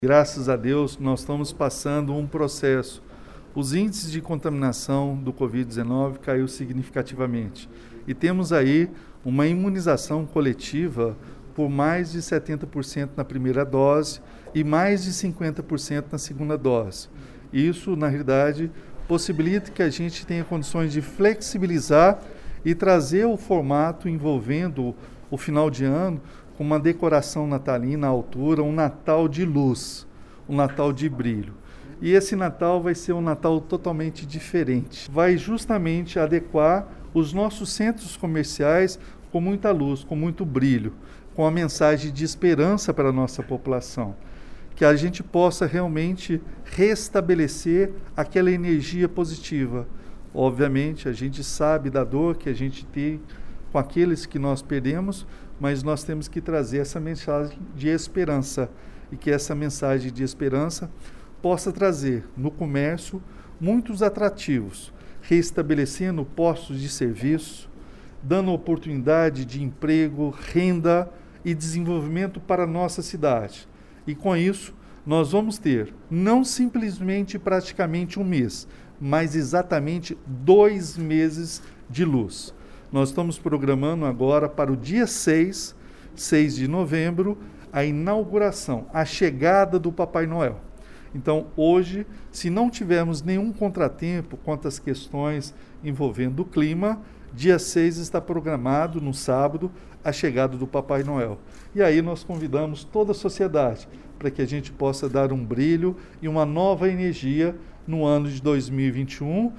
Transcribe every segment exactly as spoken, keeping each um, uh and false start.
Graças a Deus, nós estamos passando um processo. Os índices de contaminação do covid dezenove caiu significativamente. E temos aí uma imunização coletiva por mais de setenta por cento na primeira dose e mais de cinquenta por cento na segunda dose. Isso, na realidade, possibilita que a gente tenha condições de flexibilizar e trazer o formato envolvendo o final de ano com uma decoração natalina à altura, um Natal de luz, um Natal de brilho. E esse Natal vai ser um Natal totalmente diferente. Vai justamente adequar os nossos centros comerciais com muita luz, com muito brilho, com a mensagem de esperança para a nossa população. Que a gente possa realmente restabelecer aquela energia positiva. Obviamente, a gente sabe da dor que a gente tem com aqueles que nós perdemos, mas nós temos que trazer essa mensagem de esperança e que essa mensagem de esperança possa trazer no comércio muitos atrativos, restabelecendo postos de serviço, dando oportunidade de emprego, renda e desenvolvimento para a nossa cidade. E com isso, nós vamos ter não simplesmente praticamente um mês, mas exatamente dois meses de luz. Nós estamos programando agora para o dia seis, seis de novembro, a inauguração, a chegada do Papai Noel. Então, hoje, se não tivermos nenhum contratempo quanto às questões envolvendo o clima, dia seis está programado, no sábado, a chegada do Papai Noel. E aí nós convidamos toda a sociedade para que a gente possa dar um brilho e uma nova energia no ano de dois mil e vinte e um,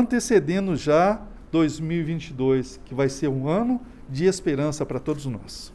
antecedendo já dois mil e vinte e dois, que vai ser um ano de esperança para todos nós.